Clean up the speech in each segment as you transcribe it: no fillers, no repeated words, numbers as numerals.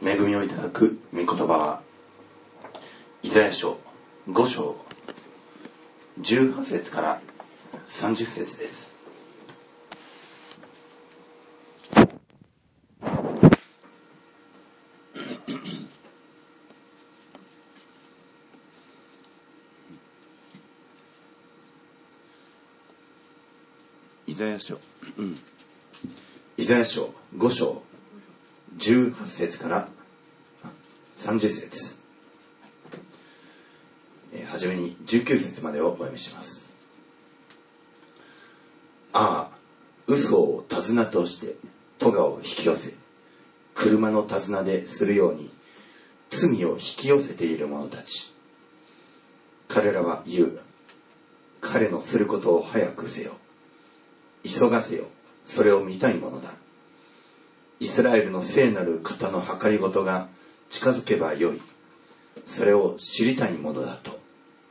恵みをいただく御言葉はイザヤ書5章18節から30節です。イザヤ書5章18節から30節、はじめに19節までをお読みします。ああ、嘘を手綱として咎を引き寄せ、車の手綱でするように罪を引き寄せている者たち。彼らは言う。彼のすることを早くせよ。急がせよ。それを見たいものだ。イスラエルの聖なる方の計りごとが近づけばよい。それを知りたいものだと。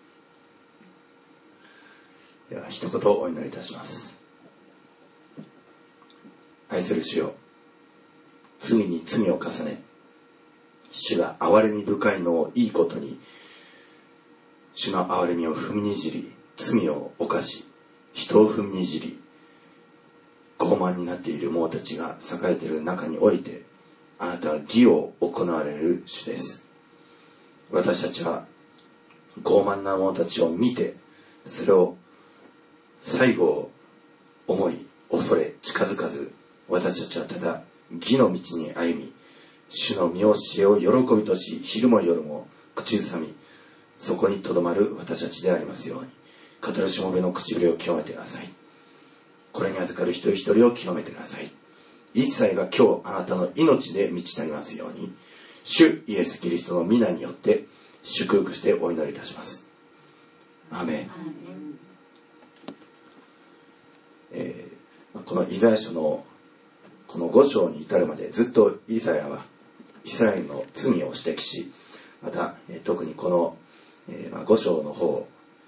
では一言お祈りいたします。愛する主よ、罪に罪を重ね、主が憐れみ深いのをいいことに、主の憐れみを踏みにじり、罪を犯し、人を踏みにじり、傲慢になっている者たちが栄えている中において、あなたは義を行われる主です。私たちは傲慢な者たちを見て、それを最後を思い恐れ近づかず、私たちはただ義の道に歩み、主の御教えを喜びとし、昼も夜も口ずさみ、そこにとどまる私たちでありますように、語るしもべの唇を清めてください。これに預かる一人一人を清めてください。一切が今日あなたの命で満ち足りますように、主イエスキリストの皆によって祝福してお祈りいたします。アーメン。このイザヤ書のこの5章に至るまでずっとイザヤはイスラエルの罪を指摘し、また特にこの5章の方、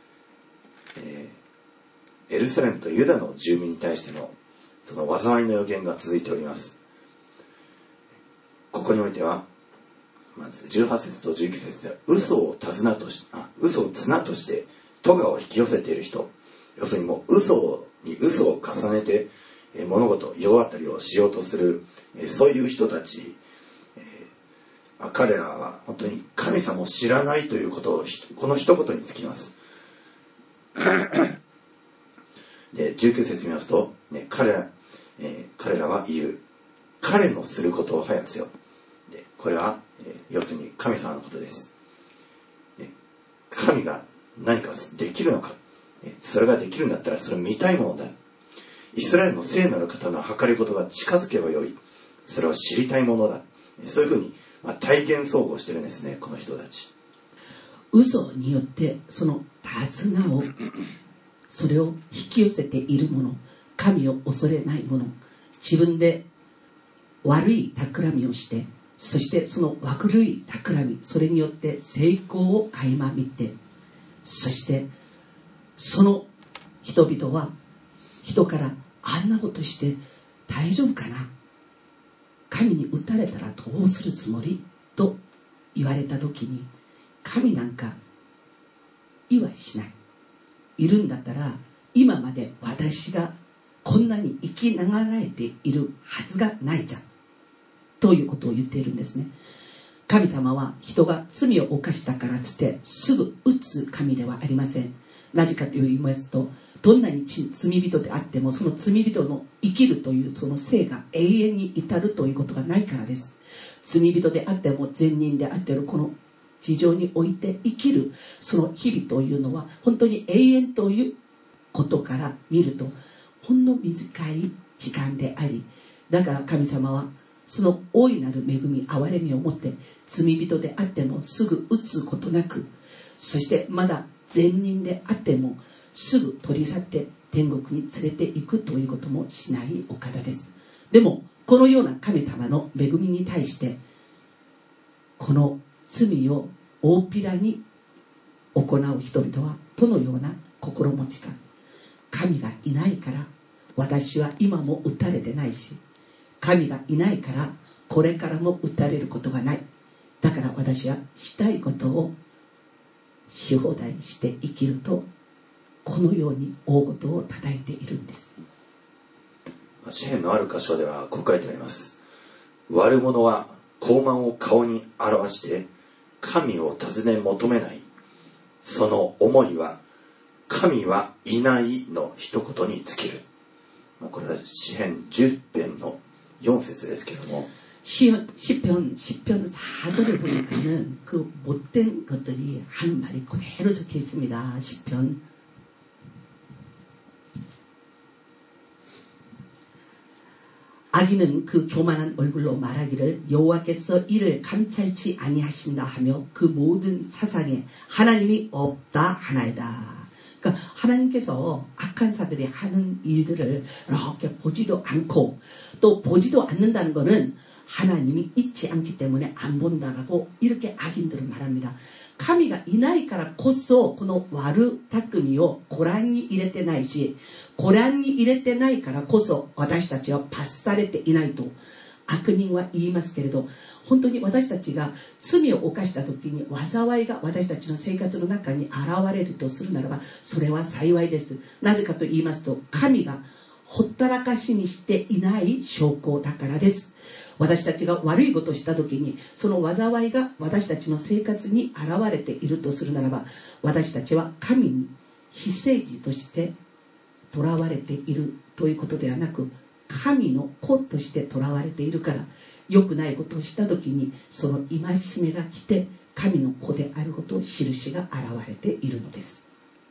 エルサレムとユダの住民に対してのその災いの予言が続いております。ここにおいてはまず18節と19節では嘘を綱として咎を引き寄せている人、要するにもう嘘に嘘を重ねて物事世当たりをしようとするそういう人たち、彼らは本当に神様を知らないということをこの一言につきます。で19節見ますと、彼らは言う。彼のすることを早くせよ。でこれは、要するに神様のことです。神が何かできるのか、それができるんだったらそれを見たいものだ。イスラエルの聖なる方の計りごとが近づけばよい。それを知りたいものだ。そういうふうに、体験総合してるんですね、この人たち。 嘘によってその手綱をそれを引き寄せている者、神を恐れない者、自分で悪い企みをして、そしてその悪い企み、それによって成功を垣間見て、そしてその人々は人からあんなことして大丈夫かな、神に打たれたらどうするつもりと言われた時に、神なんか言わしない。いるんだったら今まで私がこんなに生きながらえているはずがないじゃんということを言っているんですね。神様は人が罪を犯したからつってすぐ打つ神ではありません。なぜかと言いますと、どんなに罪人であってもその罪人の生きるというその生が永遠に至るということがないからです。罪人であっても善人であってもこの地上において生きるその日々というのは本当に永遠ということから見るとほんの短い時間であり、だから神様はその大いなる恵み憐れみを持って罪人であってもすぐ打つことなく、そしてまだ善人であってもすぐ取り去って天国に連れて行くということもしないお方です。でもこのような神様の恵みに対してこの罪を大っぴらに行う人々はどのような心持ちか。神がいないから私は今も打たれてないし、神がいないからこれからも打たれることがない。だから私はしたいことをし放題して生きると、このように大事を叩いているんです。 詩篇のある箇所ではこう書いてあります。悪者は傲慢を顔に表して神を尋ね求めない。その思いは神はいないの一言に尽きる。これは詩篇10編の4節ですけれども、 시편 4절을 보니까는 그 못된 것들이 한 말이 그대로 적혀 있습니다. 시편. 악인은 그 교만한 얼굴로 말하기를 여호와께서 이를 감찰치 아니하신다 하며 그 모든 사상에 하나님이 없다 하나이다. 그러니까 하나님께서 악한 사들이 하는 일들을 이렇게 보지도 않고 또 보지도 않는다는 것은 하나님이 있지 않기 때문에 안 본다라고 이렇게 악인들은 말합니다. 神がいないからこそこの悪巧みをご覧に入れてないし、ご覧に入れてないからこそ私たちは罰されていないと悪人は言いますけれど、本当に私たちが罪を犯した時に災いが私たちの生活の中に現れるとするならば、それは幸いです。なぜかと言いますと、神がほったらかしにしていない証拠だからです。私たちが悪いことをした時に、その災いが私たちの生活に現れているとするならば、私たちは神に非聖児として囚われているということではなく、神の子として囚われているから、良くないことをした時にその戒めが来て、神の子であることを印が現れているのです。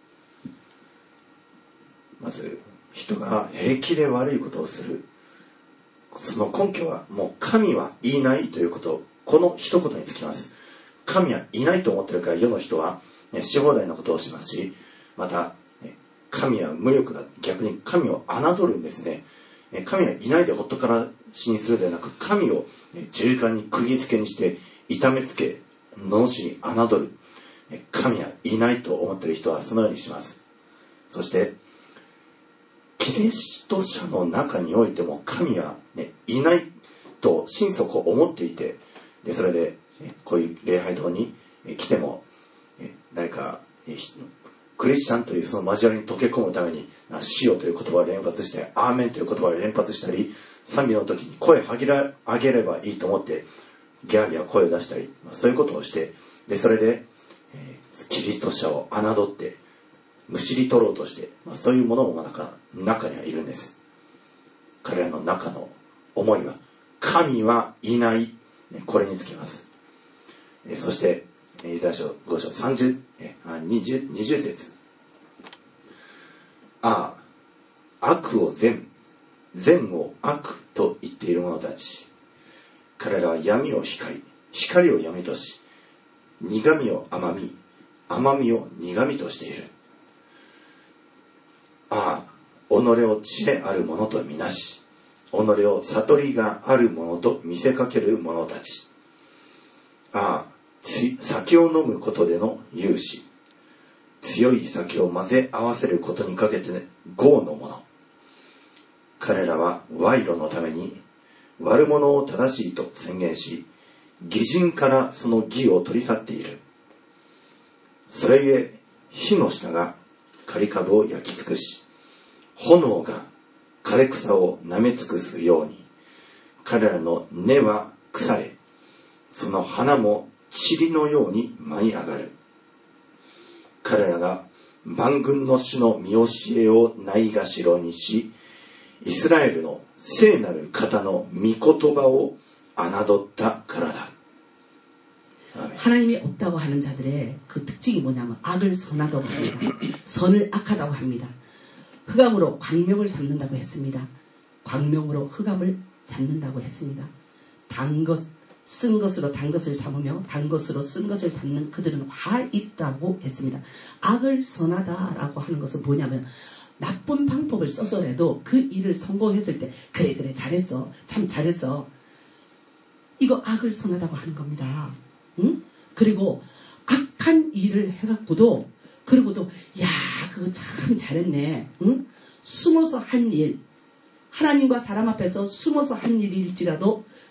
まず人が平気で悪いことをする、その根拠はもう神はいないということ、この一言につきます。神はいないと思っているから世の人は、し放題のことをしますし、また神は無力だ、逆に神を侮るんですね。神はいないでほったからしにするではなく、神を十字架に釘付けにして痛めつけ罵り侮る。神はいないと思っている人はそのようにします。そしてキリスト者の中においても神は、いないと心底思っていて、でそれで、こういう礼拝堂に来ても、誰かクリスチャンというその交わりに溶け込むために死よという言葉を連発して、アーメンという言葉を連発したり、賛美の時に声を上げればいいと思ってギャーギャー声を出したり、そういうことをして、でそれで、キリスト者を侮ってむしり取ろうとして、そういうものも中にはいるんです。彼らの中の思いは神はいない、これにつきます。そしてイザヤ書5章20節、悪を善を悪と言っている者たち、彼らは闇を光を闇とし、苦みを甘みを苦みとしている。己を知恵ある者とみなし、己を悟りがある者と見せかける者たち。酒を飲むことでの勇士、強い酒を混ぜ合わせることにかけて業の者。彼らは賄賂のために悪者を正しいと宣言し、義人からその義を取り去っている。それゆえ火の下が刈り株を焼き尽くし、炎が枯れ草を舐め尽くすように、彼らの根は腐れ、その花も塵のように舞い上がる。彼らが万軍の主の見教えをないがしろにし、イスラエルの聖なる方の御言葉を侮ったからだ。 하나님이 없다고 하는 자들의 그 특징이 뭐냐면 악을 선하다고 합니다. 선을 악하다고 합니다. 흑암으로 광명을 삼는다고 했습니다. 광명으로 흑암을 삼는다고 했습니다. 쓴 것으로 단 것을 삼으며 단 것으로 쓴 것을 삼는 그들은 화 있다고 했습니다. 악을 선하다라고 하는 것은 뭐냐면 나쁜 방법을 써서라도 그 일을 성공했을 때 그래 잘했어, 참 잘했어, 이거 악을 선하다고 하는 겁니다. 응? 그리고 악한 일을 해갖고도 야 그거 참 잘했네. 응? 숨어서 한 일, 하나님과 사람 앞에서 숨어서 한 일일지라도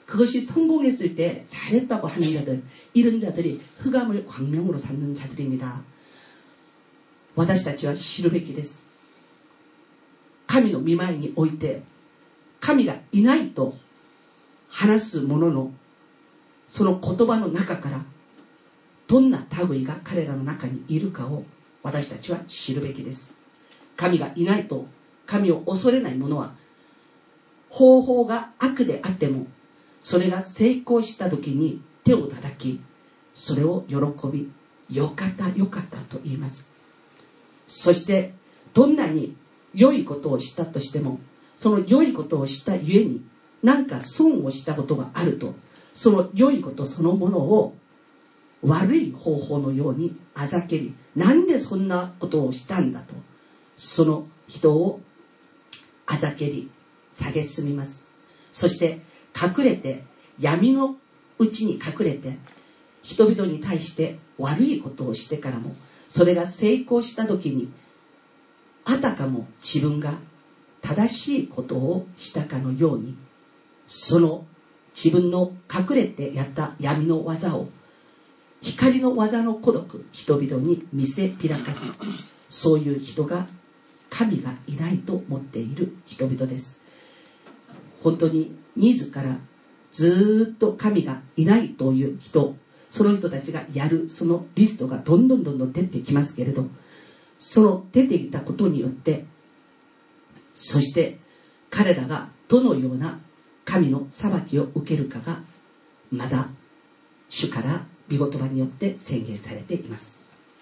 그것이 성공했을 때 잘했다고 하는 자들, 이런 자들이 흑암을 광명으로 삼는 자들입니다. 私たちは知るべきです。神の御前において神がいないと話す者のその言葉の中からどんな類が彼らの中にいるかを私たちは知るべきです。神がいないと神を恐れない者は方法が悪であってもそれが成功した時に手を叩きそれを喜びよかったよかったと言います。そしてどんなに良いことをしたとしてもその良いことをしたゆえに何か損をしたことがあるとその良いことそのものを悪い方法のようにあざけりなんでそんなことをしたんだとその人をあざけり蔑みます。そして隠れて闇のうちに隠れて人々に対して悪いことをしてからもそれが成功した時にあたかも自分が正しいことをしたかのようにその自分の隠れてやった闇の技を光の技の孤独人々に見せびらかすそういう人が神がいないと思っている人々です。本当に自らずっと神がいないという人その人たちがやるそのリストがどんどん出てきますけれどその出てきたことによってそして彼らがどのような神の裁きを受けるかがまだ主から御言葉によって宣言されています。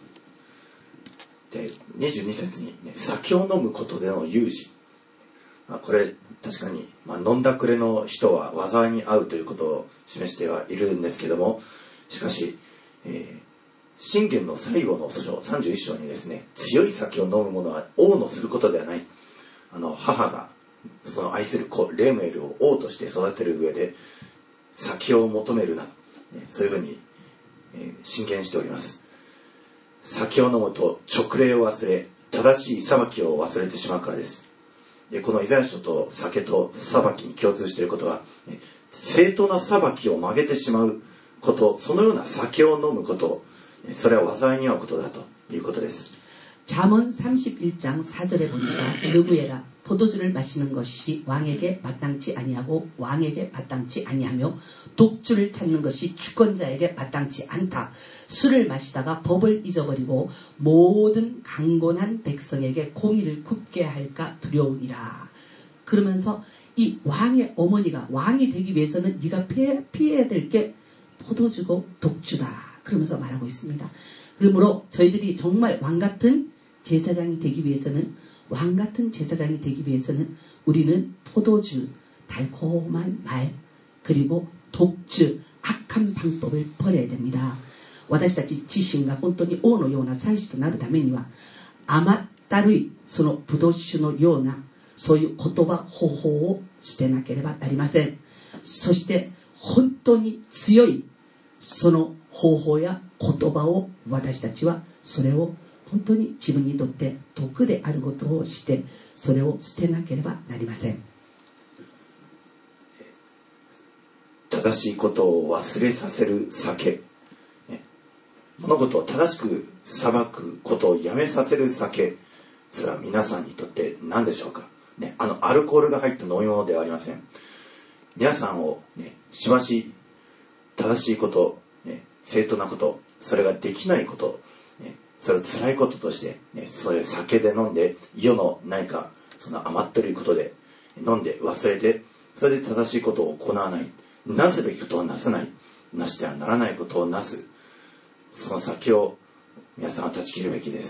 で22節に、ね、酒を飲むことでの有事、これ確かに、飲んだくれの人は災いに遭うということを示してはいるんですけどもしかし、箴言の最後の書31章にですね強い酒を飲む者は王のすることではない母がその愛する子レムエルを王として育てる上で酒を求めるな、そういうふうに、箴言しております。酒を飲むと勅令を忘れ正しい裁きを忘れてしまうからです。でこのイザヤ書と酒と裁きに共通していることは、正当な裁きを曲げてしまうことそのような酒を飲むことそれは災いに遭うことだということです。 잠언 31장 4절에 보니까 느부에라 포도주를 마시는 것이 왕에게 마땅치 아니하고 왕에게 마땅치 아니하며 독주를 찾는 것이 주권자에게 마땅치 않다. 술을 마시다가 법을 잊어버리고 모든 강건한 백성에게 공의를 굽게 할까 두려우니라. 그러면서 이 왕의 어머니가 왕이 되기 위해서는 네가 피해야 될 게 포도주고 독주다. 그러면서 말하고 있습니다. 그러므로 저희들이 정말 왕같은 제사장이 되기 위해서는 왕같은 제사장이 되기 위해서는 우리는 포도주, 달콤한 말, 그리고 독주, 악한 방법을 버려야 됩니다. 私たち自身が本当に王のような祭司となるためには甘ったるいそのブドウ酒のようなそういう言葉方法を捨てなければなりません。そして本当に強いその方法や言葉を私たちはそれを本当に自分にとって毒であることをしてそれを捨てなければなりません。 正しいことを忘れさせる酒、物事を正しく裁くことをやめさせる酒、それは皆さんにとって何でしょうか、アルコールが入った飲み物ではありません。皆さんを、しばし正しいこと、正当なこと、それができないこと、それを辛いこととして、それ酒で飲んで世の何かその甘ったるいことで飲んで忘れてそれで正しいことを行わないなすべきことをなさないなしてはならないことをなすその酒を皆さんは断ち切るべきです。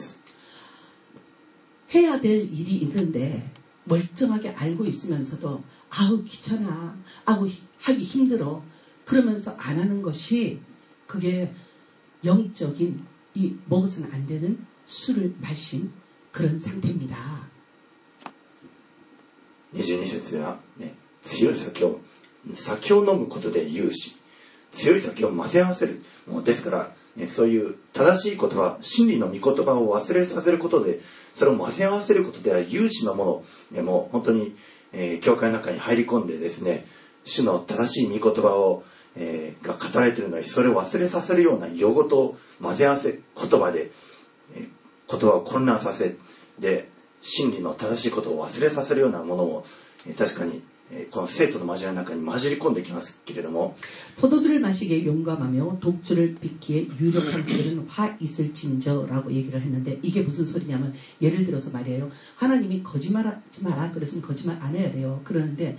해야 될 일이 있는데 멀쩡하게 알고 있으면서도 아우 귀찮아 아우 하기 힘들어 그러면서 안 하는 것이 그게 영적인 이 먹어서는 안 되는 술을 마신 그런 상태입니다. 22節では、強い酒を飲むことで言うし強い酒を混ぜ合わせるもうですから、そういう正しい言葉真理の御言葉を忘れさせることでそれを混ぜ合わせることでは有志のものもう本当に、教会の中に入り込んでですね主の正しい御言葉を、が語られているのに、それを忘れさせるような用語と混ぜ合わせ言葉で、言葉を混乱させで、真理の正しいことを忘れさせるようなものも、確かにこの生徒の交わりの中に混じり込んできますけれども、 포도주를 마시기에 용감하며 독주를 빚기에 유력한 그들은 화 있을진저라고 얘기를 했는데, 이게 무슨 소리냐면, 예를 들어서 말이에요. 하나님이 거짓말하지 마라 그랬으면 거짓말 안 해야 돼요. 그러는데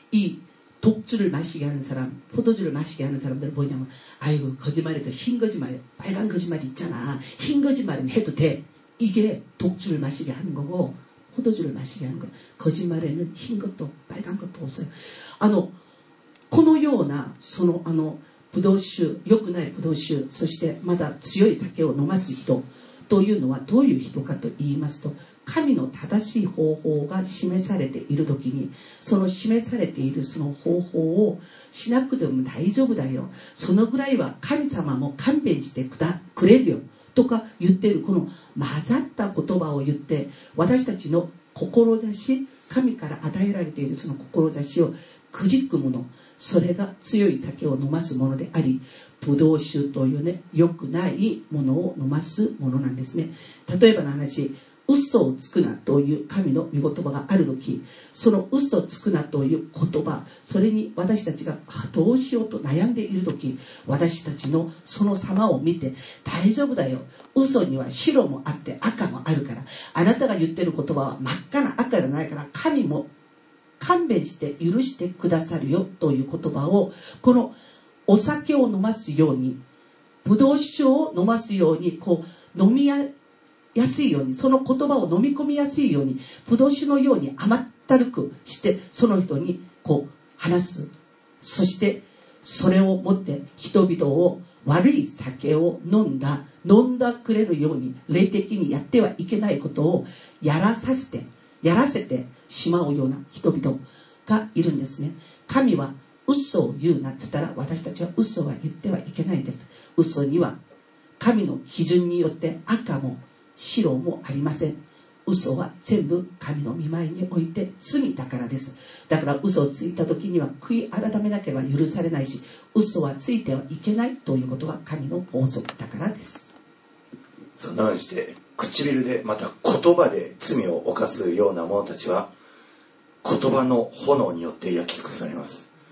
이 독주를 마시게 하는 사람, 포도주를 마시게 하는 사람들은 뭐냐면, 아이고 거짓말해도 흰 거짓말, 빨간 거짓말 있잖아. 흰 거짓말은 해도 돼. 이게 독주를 마시게 하는 거고, 포도주를 마시게 하는 거예요. 거짓말에는 흰 것도 빨간 것도 없어요. このようなブドウ酒、良くないブドウ酒、そしてまだ強い酒を飲ます人というのはどういう人かと言いますと、神の正しい方法が示されているときに、その示されているその方法をしなくても大丈夫だよ、そのぐらいは神様も勘弁してくれるよとか言っている、この混ざった言葉を言って、私たちの志、神から与えられているその志をくじくもの、それが強い酒を飲ますものであり、ブドウ酒というね、良くないものを飲ますものなんですね。例えばの話、嘘をつくなという神の御言葉があるとき、その嘘をつくなという言葉、それに私たちがどうしようと悩んでいるとき、私たちのその様を見て、大丈夫だよ、嘘には白もあって赤もあるから、あなたが言ってる言葉は真っ赤な赤じゃないから、神も勘弁して許してくださるよという言葉を、このお酒を飲ますように、ブドウ酒を飲ますように、こう飲みやすいように、その言葉を飲み込みやすいように、ブドウ酒のように甘ったるくして、その人にこう話す。そしてそれをもって人々を悪い酒を飲んだくれるように、霊的にやってはいけないことをやらせてしまうような人々がいるんですね。神は嘘を言うなって言ったら、私たちは嘘は言ってはいけないんです。嘘には神の基準によって赤も白もありません。嘘は全部神の御前において罪だからです。だから嘘をついた時には悔い改めなければ許されないし、嘘はついてはいけないということは神の法則だからです。 そのようにして唇でまた言葉で罪を犯すような者たちは、言葉の炎によって焼き尽くされます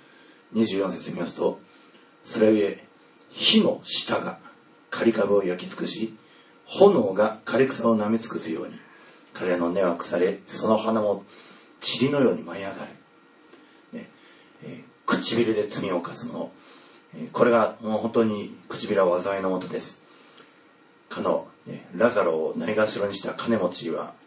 。24節見ますと、それゆえ火の下が刈り株を焼き尽くし、炎が枯れ草を舐め尽くすように、彼の根は腐れ、その花も塵のように舞い上がる、唇で罪を犯す者、これがもう本当に唇は災いのもとです。ラザロをないがしろにした金持ちは、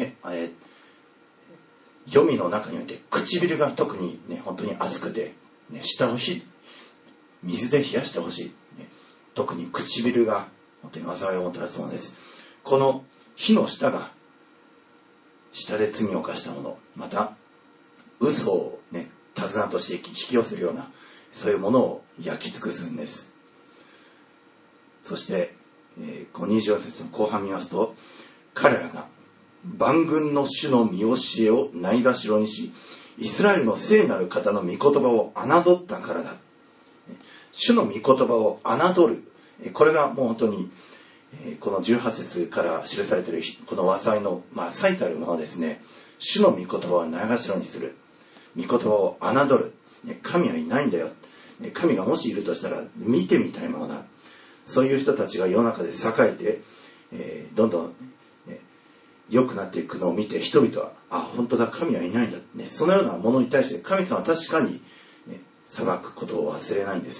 黄泉の中において唇が特に、本当に熱くて、舌を水で冷やしてほしい、特に唇が本当に災いをもたらすものです。この火の下が下で罪を犯したもの、また嘘を手綱として引き寄せるような、そういうものを焼き尽くすんです。そしてこの24節の後半見ますと、彼らが万軍の主の見教えをないがしろにし、イスラエルの聖なる方の御言葉を侮ったからだ。主の御言葉を侮る、これがもう本当にこの18節から記されているこの災いの最たるものですね。主の御言葉をないがしろにする、御言葉を侮る、神はいないんだよ、神がもしいるとしたら見てみたいものだ、そういう人たちが世の中で栄えて、どんどん、良くなっていくのを見て、人々は本当だ、神はいないんだ、そのようなものに対して神様は確かに、裁くことを忘れないんです。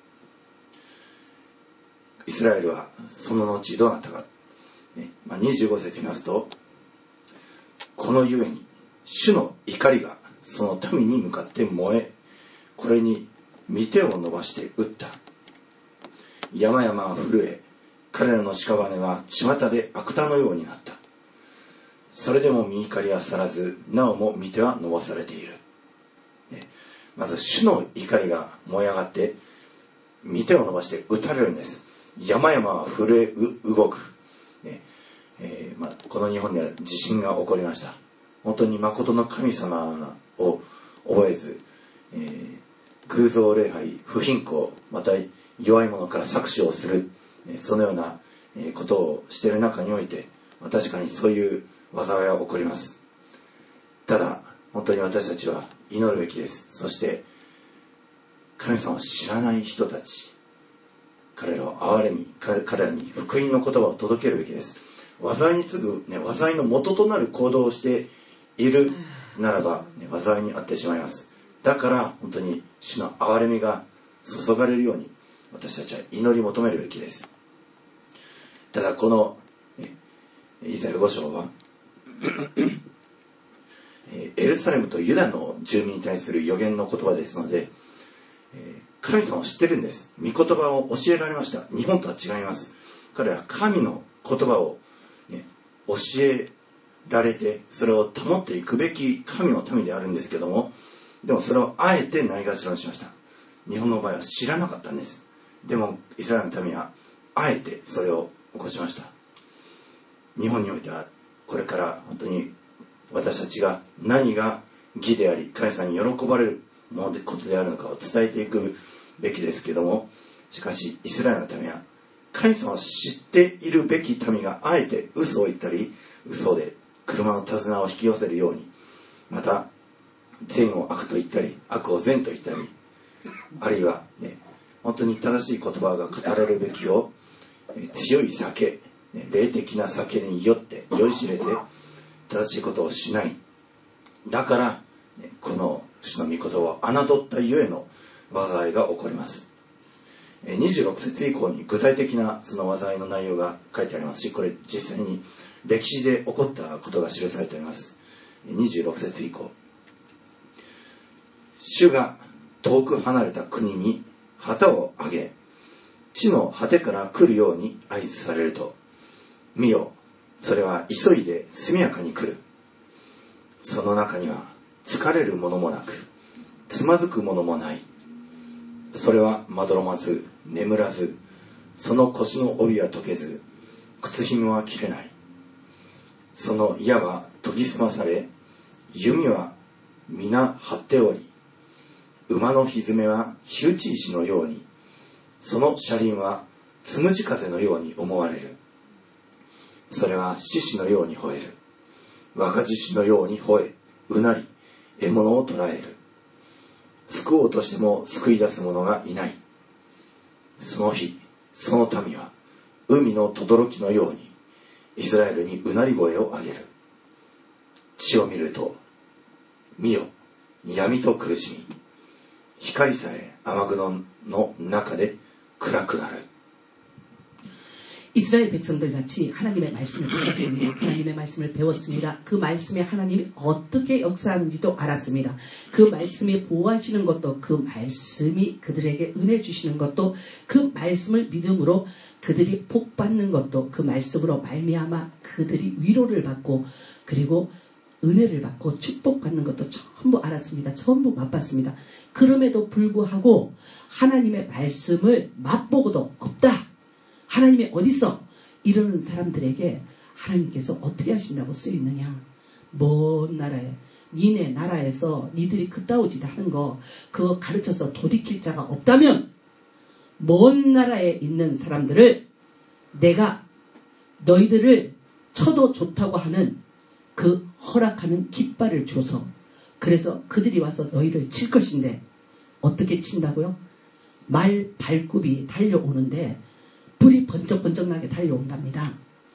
イスラエルはその後どうなったか、25節見ますと、このゆえに主の怒りがその民に向かって燃え、これに御手を伸ばして打った。山々は震え、彼らの屍は巷で悪田のようになった。それでも御怒りは去らず、なおも御手は伸ばされている。まず主の怒りが燃え上がって、御手を伸ばして打たれるんです。山々は震え動く、この日本では地震が起こりました。本当に誠の神様を覚えず、 偶像礼拝、不貧困、また弱い者から搾取をする、そのようなことをしている中において、確かにそういう災いは起こります。ただ本当に私たちは祈るべきです。そして神様を知らない人たち、彼らを憐れみ、彼らに福音の言葉を届けるべきです。災いに次ぐ、災いの元となる行動をしているならば、災いに遭ってしまいます。だから本当に主の憐れみが注がれるように私たちは祈り求めるべきです。ただこのイザヤ5章はエルサレムとユダの住民に対する預言の言葉ですので、神様を知ってるんです。御言葉を教えられました。日本とは違います。彼は神の言葉を、教えられて、それを保っていくべき神の民であるんですけども、でもそれをあえてないがしろにしました。日本の場合は知らなかったんです。でもイスラエルの民はあえてそれを起こしました。日本においてはこれから本当に私たちが何が義であり神様に喜ばれることであるのかを伝えていくべきですけども、しかしイスラエルの民は神様を知っているべき民があえて嘘を言ったり、嘘で車の手綱を引き寄せるように、また善を悪と言ったり悪を善と言ったり、あるいは本当に正しい言葉が語られるべきを強い酒、霊的な酒に酔いしれて正しいことをしない。だからこの主の御言葉を侮ったゆえの災いが起こります。26節以降に具体的なその災いの内容が書いてありますし、これ実際に歴史で起こったことが記されております。26節以降、主が遠く離れた国に旗を上げ、地の果てから来るように合図されると、見よ、それは急いで速やかに来る。その中には疲れるものもなく、つまずくものもない。それはまどろまず、眠らず、その腰の帯は解けず、靴紐は切れない。その矢は研ぎ澄まされ、弓は皆張っており、馬のひづめは火打ち石のように、その車輪はつむじ風のように思われる。それは獅子のように吠える。若獅子のように吠え、うなり、獲物を捕らえる。救おうとしても救い出す者がいない。その日、その民は海の轟のようにイスラエルにうなり声を上げる。地を見ると、見よ、闇と苦しみ、光さえ雨雲の中で暗くなる。 이스라엘 백성들 같이 하나님의 말씀을 배웠습니다. 하나님의 말씀을 배웠습니다. 그 말씀에 하나님이 어떻게 역사하는지도 알았습니다. 그 말씀이 보호하시는 것도, 그 말씀이 그들에게 은혜 주시는 것도, 그 말씀을 믿음으로 그들이 복받는 것도, 그 말씀으로 말미암아 그들이 위로를 받고 그리고 은혜를 받고 축복받는 것도 전부 알았습니다. 전부 맛봤습니다. 그럼에도 불구하고 하나님의 말씀을 맛보고도 없다. 하나님이 어딨어? 이러는 사람들에게 하나님께서 어떻게 하신다고 쓰이느냐? 먼 나라에, 니네 나라에서 니들이 그따위 짓 하는 거 그거 가르쳐서 돌이킬 자가 없다면 먼 나라에 있는 사람들을 내가 너희들을 쳐도 좋다고 하는 그 허락하는 깃발을 줘서, 그래서 그들이 와서 너희를 칠 것인데 어떻게 친다고요? 말 발굽이 달려오는데 불이 번쩍번쩍 나게 달려온답니다.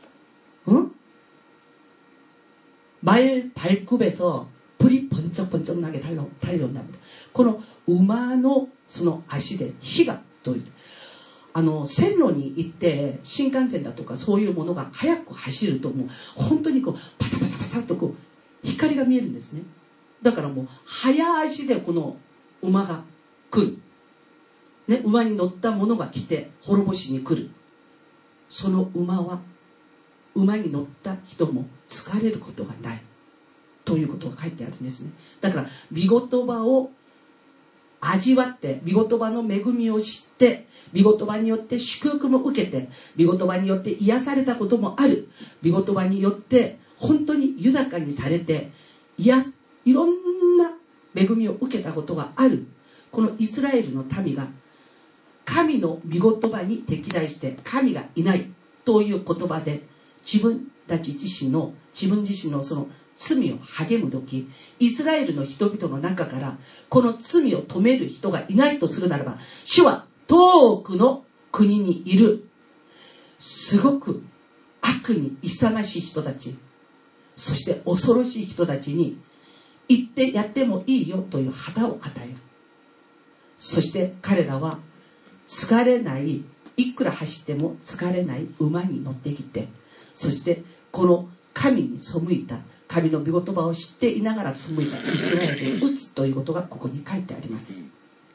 말 발굽에서 불이 번쩍번쩍 나게 달려온답니다. この馬のその足で火がという、線路に行って新幹線だとかそういうものが速く走るともう本当にこうパサパサパサとこう光が見えるんですね。だからもう早足でこの馬が来る、ね、馬に乗った者が来て滅ぼしに来る。その馬に乗った人も疲れることがないということが書いてあるんですね。だから御言葉を味わって、御言葉の恵みを知って、御言葉によって祝福も受けて、御言葉によって癒されたこともある、御言葉によって本当に豊かにされて、いろんな恵みを受けたことがあるこのイスラエルの民が神の御言葉に敵対して神がいないという言葉で自分自身のその罪を励む時、イスラエルの人々の中からこの罪を止める人がいないとするならば、主は遠くの国にいるすごく悪に勇ましい人たち、そして恐ろしい人たちに行ってやってもいいよという旗を与える。そして彼らは疲れない、いくら走っても疲れない馬に乗ってきて、そしてこの神に背いた、神の御言葉を知っていながら背いたイスラエルを打つということがここに書いてあります。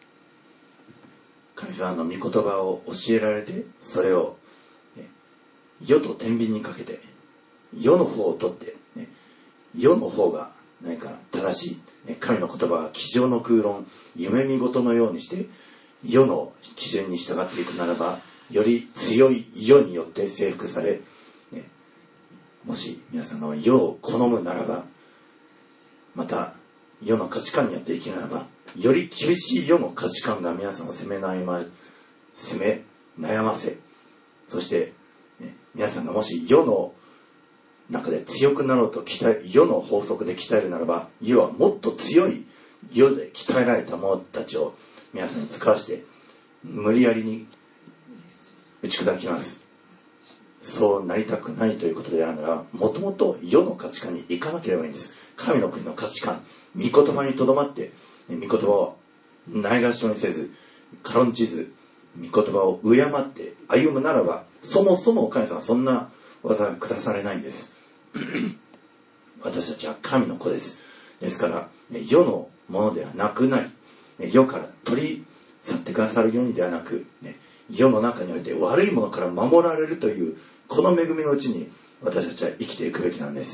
神様の御言葉を教えられて、それを世と天秤にかけて、世の方を取って、世の方が何か正しい、神の言葉が机上の空論、夢見事のようにして世の基準に従っていくならば、より強い世によって征服され、もし皆さんが世を好むならば、また世の価値観によって生きるならば、より厳しい世の価値観が皆さんを責め悩ませ、そして、皆さんがもし世の中で強くなろうと世の法則で鍛えるならば、世はもっと強い世で鍛えられた者たちを皆さんに使わして無理やりに打ち砕きます。そうなりたくないということであるなら、もともと世の価値観に行かなければいいんです。神の国の価値観、御言葉にとどまって、御言葉をないがしろにせず、軽んじず、御言葉を敬って歩むならば、そもそも神様はそんな技が下されないんです私たちは神の子です。ですから世のものではなくなり、世から取り去ってくださるようにではなく、世の中において悪いものから守られるというこの恵みのうちに私たちは生きていくべきなんです。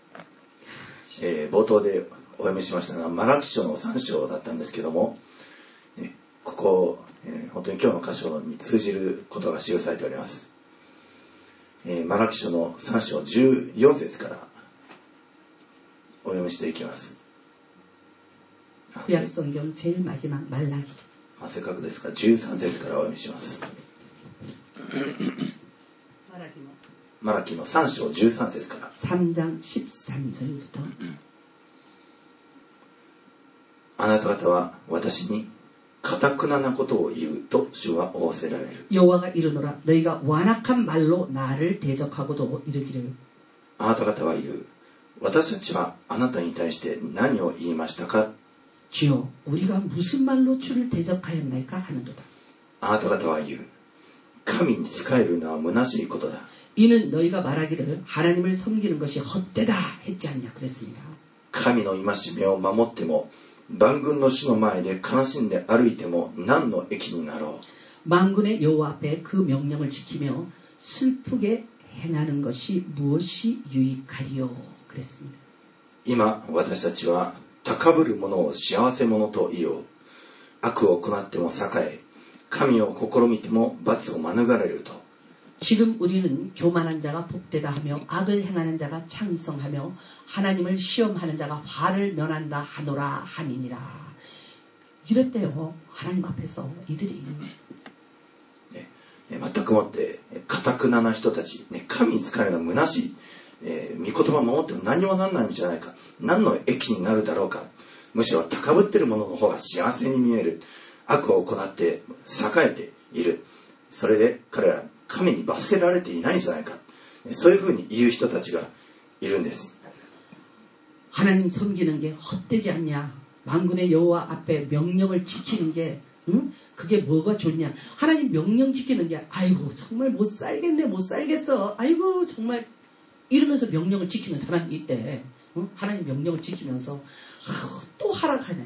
冒頭でお読みしましたが、マラキ書の3章だったんですけども、ここ、本当に今日の箇所に通じることが記されております。マラキ書の3章14節からお読みしていきます。 구약성경 제일 마지막 말라기. せっかくですから13節からお読みします。マラキの3章13節から。 3장 13절부터. あなた方は私に堅なことを言うと主は仰せられる。 여호와가 이르노라 너희가 완악한 말로 나를 대적하고도 이르기를. あなた方は言う。私たちはあなたに対して何を言いましたか。 주여 우리가 무슨 말로 주를 대적하였나이까 하는도다. あなた方は言う。神に仕えるのは虚しいことだ。 이는 너희가 말하기를 하나님을 섬기는 것이 헛되다 했지 않냐 그랬습니다. 神の戒めを守っても万軍の主の前で悲しんで歩いても何の益になろう。 만군의 여호와 앞에 그 명령을 지키며 슬프게 행하는 것이 무엇이 유익하리요 그랬습니다. 今私たちは高ぶる者を幸せ者と言おう。悪を行っても栄え、神を試みても罰を免れると。 지금 우리는 교만한 자가 복되다 하며 악을 행하는 자가 창성하며 하나님을 시험하는 자가 화를 면한다 하노라 함이니라. 이랬대요. 하나님 앞에서 이들이. 全くもって堅な人たち、神に仕えるのは虚しい、御言葉を守っても何もなんないんじゃないか、何の益になるだろうか、むしろ高ぶっている者の方が幸せに見える、悪を行って栄えている、それで彼ら神に罰せられていないんじゃないか、そういうふうに言う人たちがいるんです。 하나님 섬기는 게 헛되지 않냐. 만군의 여호와 앞에 명령을 지키는 게 그게 뭐가 좋냐. 하나님 명령 지키는 게 아이고 정말 못 살겠어. 아이고 정말 이러면서 명령을 지키는 사람이 있대. 하나님 명령을 지키면서 또 하락하네.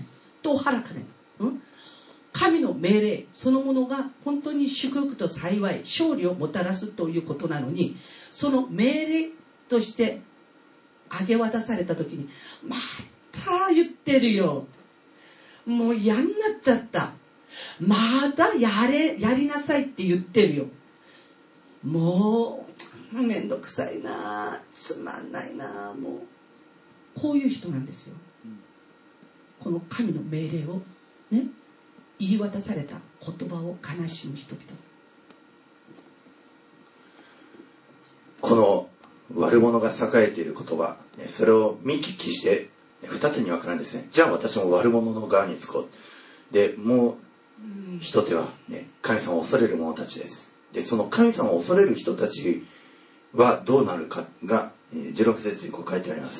神の命令そのものが本当に祝福と幸い勝利をもたらすということなのに、その命令として明け渡された時にまた言ってるよ、もう嫌になっちゃった、またやりなさいって言ってるよ、もうめんどくさいな、つまんないな、もうこういう人なんですよ。 この神の命令をね、言い渡された言葉を悲しむ人々。 この悪者が栄えている言葉、それを見聞きして二手に分からんですね。じゃあ私も悪者の側につこう。で、もう一手は、ね、神様を恐れる者たちです。で、その神様を恐れる人たちはどうなるかが16節にこう書いてあります。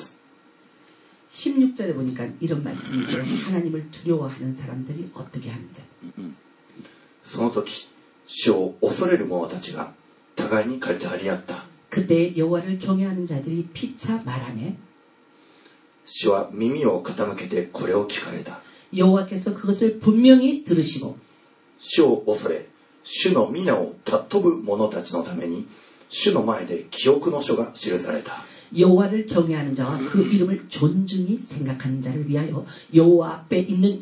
16절에 보니까 이런 말씀이 있어요. 하나님을 두려워하는 사람들이 어떻게 하는지. その時、主を恐れる者たちが互いに書いてあり合った。 그때 여호와를 경외하는 자들이 피차 말하매 主は耳を傾けてこれを聞かれた。 여호와께서 그것을 분명히 들으시고 主を恐れ、主の皆を尊ぶ者たちのために主の前で記憶の書が記された。 여호와를 경외하는 자와 그 이름을 존중히 생각하는 자를 위하여 여호와 앞에 있는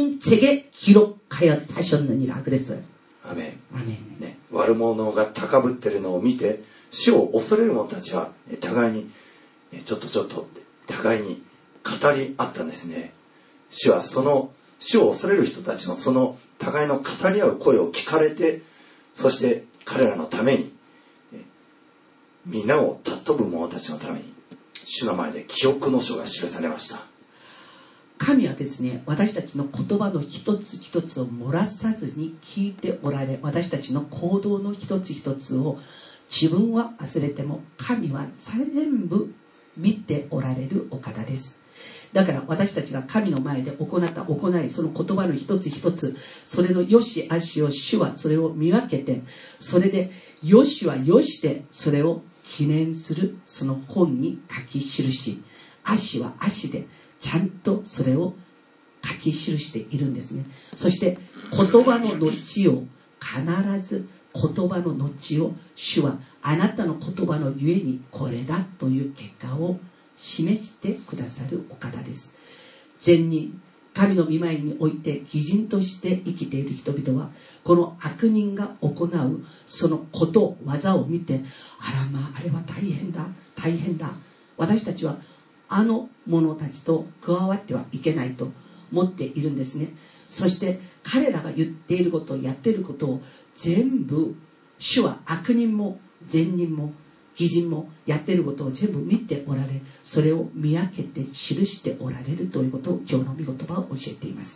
기념책에 기록하여 사셨느니라 그랬어요. 아멘. 아멘. 네, 悪者が高ぶっているのを見て主を恐れる者たちは互いにちょっと互いに語り合ったんですね。主はその主を恐れる人たちのその互いの語り合う声を聞かれて、そして彼らのために皆を尊ぶ者たちのために主の前で記憶の書が記されました。 神はですね、私たちの言葉の一つ一つを漏らさずに聞いておられ、私たちの行動の一つ一つを自分は忘れても神は全部見ておられるお方です。だから私たちが神の前で行った行い、その言葉の一つ一つ、それの良し悪しを主はそれを見分けて、それで良しは良しでそれを記念するその本に書き記し、悪しは悪しでちゃんとそれを書き記しているんですね。そして言葉の後を必ず言葉の後を主はあなたの言葉のゆえにこれだという結果を示してくださるお方です。善人、神の御前において義人として生きている人々はこの悪人が行うそのこと技を見て、あらまああれは大変だ大変だ、私たちはあの者たちと加わってはいけないと思っているんですね。そして彼らが言っていることやっていることを全部主は悪人も善人も義人もやっていることを全部見ておられ、それを見分けて記しておられるということを今日の御言葉を教えています。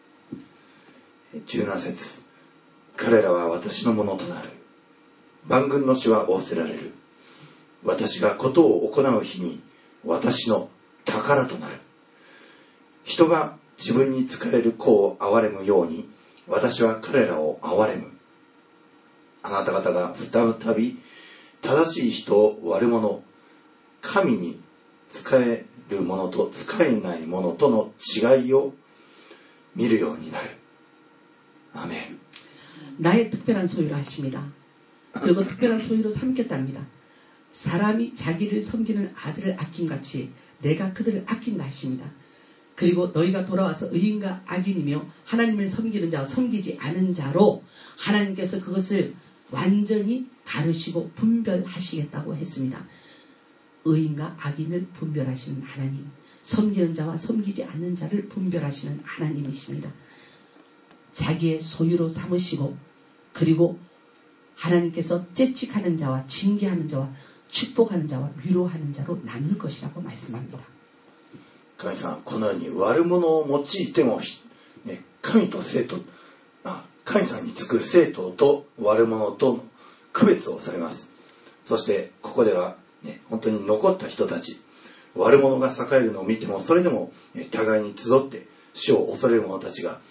17節、彼らは私のものとなる。万軍の主は仰せられる。私がことを行う日に私の宝となる。人が自分に仕える子を憐れむように私は彼らを憐れむ。あなた方が再び正しい人を悪者、神に仕える者と仕えない者との違いを見るようになる。アーメン。 나의 특별한 소유로 하십니다. 그리고 특별한 소유로 삼겠답니다. 사람이 자기를 섬기는 아들을 아낌같이 내가 그들을 아낀다 하십니다. 그리고 너희가 돌아와서 의인과 악인이며 하나님을 섬기는 자와 섬기지 않은 자로 하나님께서 그것을 완전히 가르시고 분별하시겠다고 했습니다. 의인과 악인을 분별하시는 하나님, 섬기는 자와 섬기지 않는 자를 분별하시는 하나님이십니다. 자기의 소유로 삼으시고 그리고 하나님께서 채찍하는 자와 징계하는 자와 축복하는 자와 위로하는 자로 나눌 것이라고 말씀합니다. 神様、このように悪者を用いても、ね、神と生徒、神様につく生徒と悪者との区別をされます。そしてここでは、ね、本当に残った人たち、悪者が栄えるのを見てもそれでも、互いに集って主を恐れる者たちが、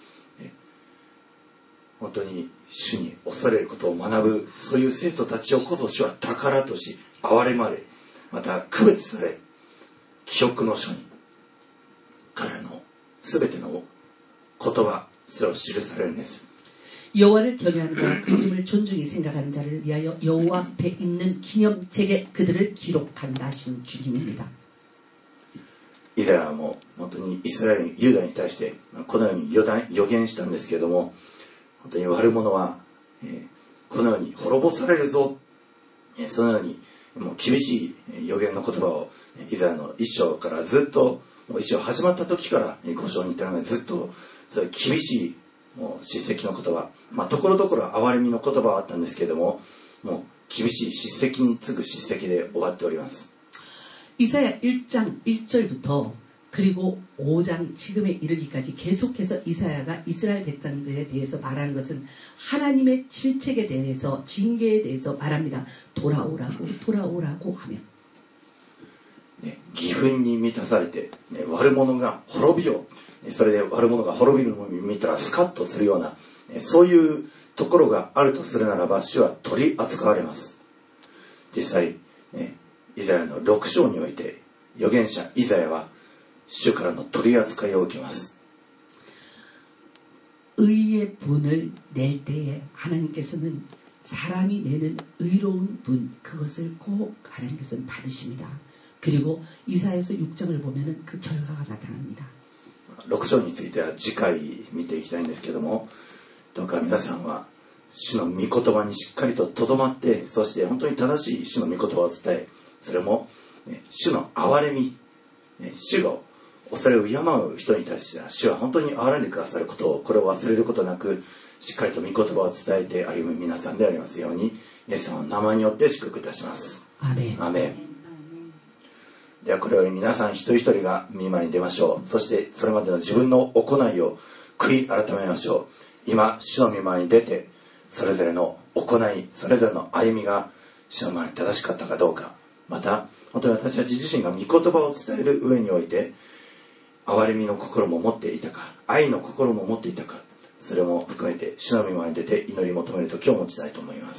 本当に主に恐れることを学ぶ、そういう生徒たちをこそ主は宝とし憐れまれ、また区別され、記憶の書に彼らのすべての言葉、それを記されるんです。 여호와를 경외하는 자와 그 이름을 존중히 생각하는 자를 위하여 여호와 앞에 있는 기념책에 그들을 기록한다 하신 주님입니다. イザヤも本当にイスラエルユダに対してこのように予言したんですけれども、本当に悪者は、このように滅ぼされるぞ、そのようにもう厳しい予言の言葉をイザヤの一章からずっともう一応始まった時から5章に至るまでずっとそういう厳しいもう叱責の言葉、ところどころ憐れみの言葉はあったんですけれども、もう厳しい叱責に次ぐ叱責で終わっております。 이사야 1장 1절부터 그리고 5장 지금에 이르기까지 계속해서 이사야가 이스라엘 백성들에 대해서 말하는 것은 하나님의 질책에 대해서, 징계에 대해서 말합니다. 돌아오라고 하며 義憤に満たされて、悪者が滅びよう、それで悪者が滅びるのを見たらスカッとするような、そういうところがあるとするならば、主は取り扱われます。実際、イザヤの6章において預言者イザヤは主からの取り扱いを受けます。 의의 분을 낼 때에 하나님께서는 사람이 내는 의로운 분, 그것을 꼭 하나님께서는 받으십니다. 그리고 이사야서 6장을 보면은 그 결과가 나타납니다. 6章については次回見ていきたいんですけども、どうか皆さんは主の御言葉にしっかりと留まって、そして本当に正しい主の御言葉を伝え、それも主の憐れみ、主が恐れを敬う人に対しては主は本当に憐れんでくださることを、これを忘れることなくしっかりと御言葉を伝えて歩む皆さんでありますように、イエス様の名前によって祝福いたします。 アメン。 アメン。ではこれより皆さん一人一人が御前に出ましょう。そしてそれまでの自分の行いを悔い改めましょう。今主の御前に出て、それぞれの行い、それぞれの歩みが主の前に正しかったかどうか、また本当に私たち自身が御言葉を伝える上において憐れみの心も持っていたか、愛の心も持っていたか、それも含めて主の御前に出て祈り求める時を持ちたいと思います。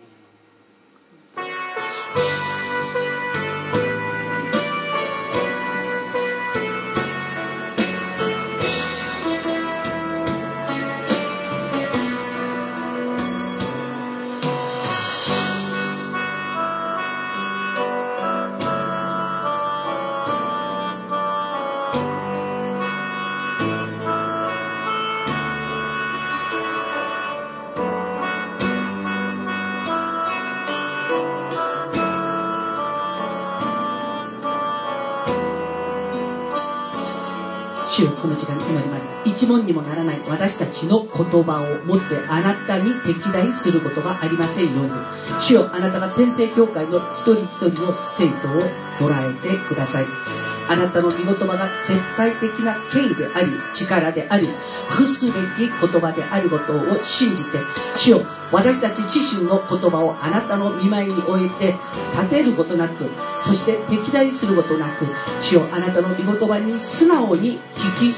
主よ、この時間に祈ります。一文にもならない私たちの言葉をもってあなたに敵対することがありませんように、主よ、あなたが天聖教会の一人一人の生徒を捉えてください。あなたの御言葉が絶対的な権威であり、力であり、服すべき言葉であることを信じて、主よ、私たち自身の言葉をあなたの御前に置いて立てることなく、そして敵対することなく、主よ、あなたの御言葉に素直に聞き従って、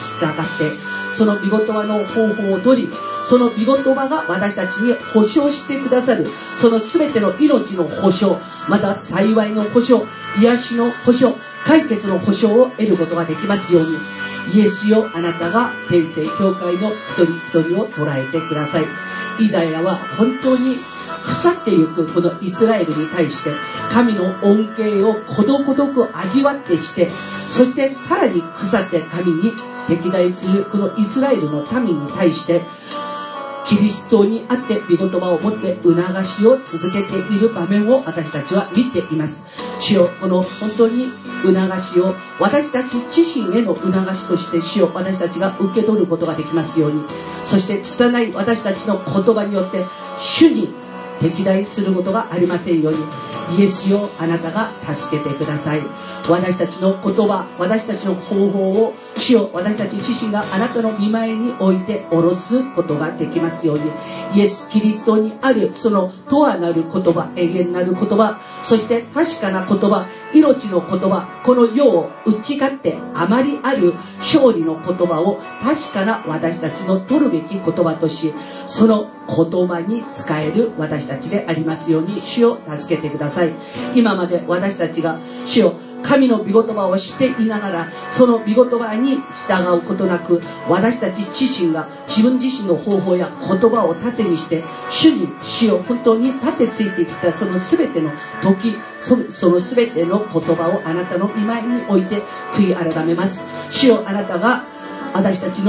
その御言葉の方法を取り、その御言葉が私たちに保証してくださる、その全ての命の保証、また幸いの保証、癒しの保証、解決の保証を得ることができますように、イエスよ、あなたが天聖教会の一人一人を捉えてください。イザヤは本当に腐ってゆくこのイスラエルに対して神の恩恵をことごとく味わってして、そしてさらに腐って神に敵対するこのイスラエルの民に対して、キリストにあって御言葉を持って促しを続けている場面を私たちは見ています。主よ、この本当に促しを私たち自身への促しとして主よ、私たちが受け取ることができますように、そして拙い私たちの言葉によって主に敵対することがありませんように、イエスよ、あなたが助けてください。私たちの言葉、私たちの方法を主よ、私たち自身があなたの御前に置いて下ろすことができますように、イエス・キリストにあるその永遠なる言葉、永遠なる言葉、そして確かな言葉、命の言葉、この世を打ち勝ってあまりある勝利の言葉を確かな私たちの取るべき言葉とし、その言葉に使える私たちでありますように、主を助けてください。今まで私たちが主を神の御言葉を知っていながら、その御言葉に従うことなく、私たち自身が自分自身の方法や言葉を盾にして主を本当に盾ついてきたその全ての時、その全ての言葉をあなたの御前に置いて悔い改めます。主よ、あなたが私たちの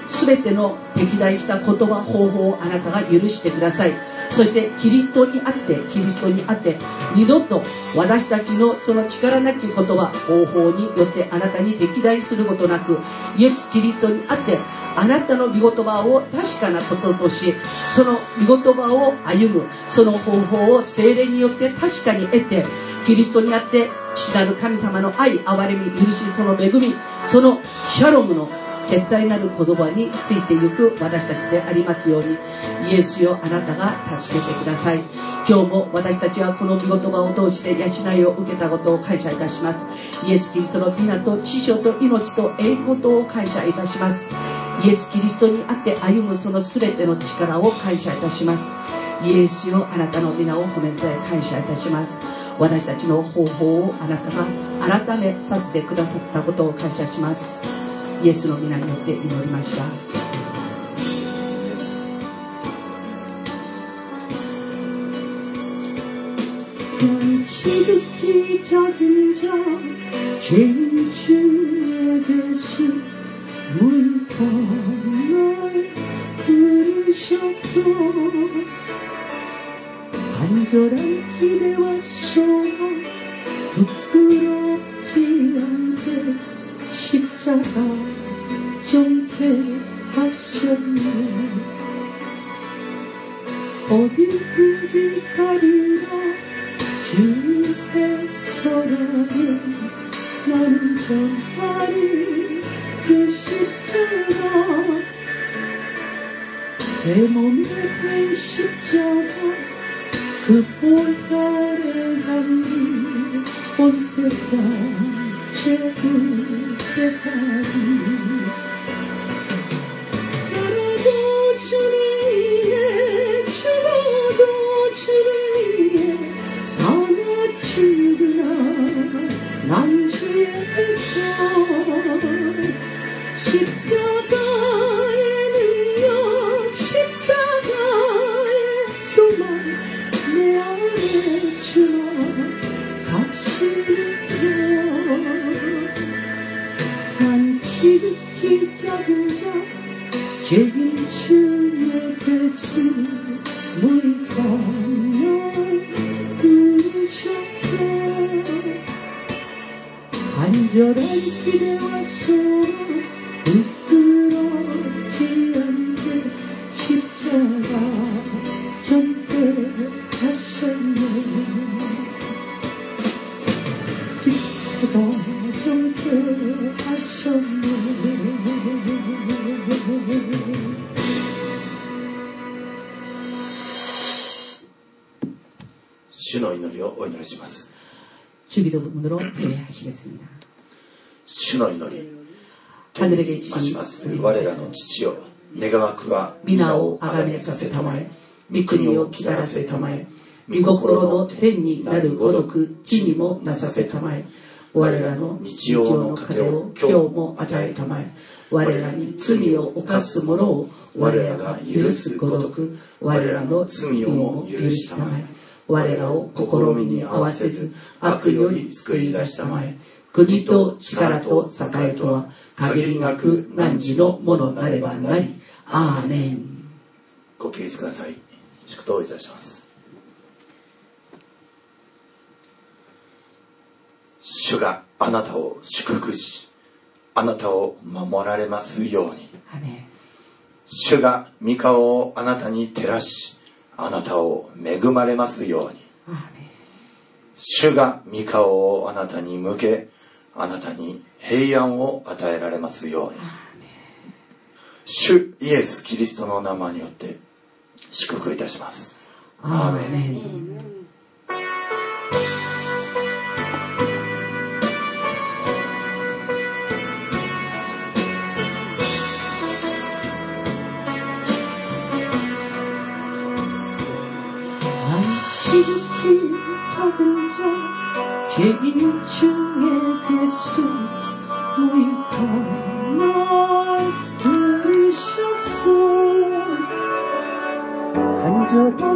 すべての敵対した言葉方法をあなたが許してください。そしてキリストにあって二度と私たちのその力なき言葉方法によってあなたに敵対することなく、イエス・キリストにあってあなたの御言葉を確かなこととし、その御言葉を歩む、その方法を聖霊によって確かに得て、キリストにあって父なる神様の愛、憐れみ、許し、その恵み、そのシャロムの絶対なる言葉についてゆく私たちでありますように、イエスよ、あなたが助けてください。今日も私たちはこの御言葉を通して養いを受けたことを感謝いたします。イエス・キリストの皆と知性と命と栄光とを感謝いたします。イエス・キリストにあって歩むその全ての力を感謝いたします。イエスよ、あなたの皆を褒めて感謝いたします。私たちの方法をあなたが改めさせてくださったことを感謝します。イエスの皆によって祈りました。지극히 작은 자 죄인 중에 계신 물감을 부르셔서 간절한 기대와 소망 부끄럽지 않게 십자가 정케 하셨네. 어디든지 가리라 주께서라면 나는 전하리 그 십자가, 내 몸에 된 십자가, 그 보혈의 향이 온 세상 채울 때까지 살아도 주를 위해 죽어도 주를 위해 사나 죽으나 난 주의 편. 십자가의 능력, 십자가의 소망, 내 안에 주와 사실이여. 난 지극히 작은 자 죄인 중에 계신 물감을 부르셔서 간절한 기대와 소망 부끄럽지 않게 십자가 정케 하셨네. 십자가 정케 하셨네. 주의祈りをお祈りします。 주기도문으로 예배하시겠습니다. 主の祈り、天に増します我らの父よ、願わくは皆をあがめさせたまえ、御国をきたらせたまえ、御心の天になるごとく地にもなさせたまえ、我らの日曜の糧を今日も与えたまえ、我らに罪を犯す者を我らが許すごとく我らの罪をも許したまえ、我らを試みに合わせず悪より救い出したまえ、国と力と栄とは限りなく汝のものなればなり。アーメン。 ご起立ください。祝祷いたします。主があなたを祝福し、あなたを守られますように。 アーメン。 主が御顔をあなたに照らし、あなたを恵まれますように。 アーメン。 主が御顔をあなたに向け、あなたに平安を与えられますように。主イエス・キリストの名前によって祝福いたします。アーメン。 지극히 작은 자 죄인 중에 계신 물감을 부르셔서 간절히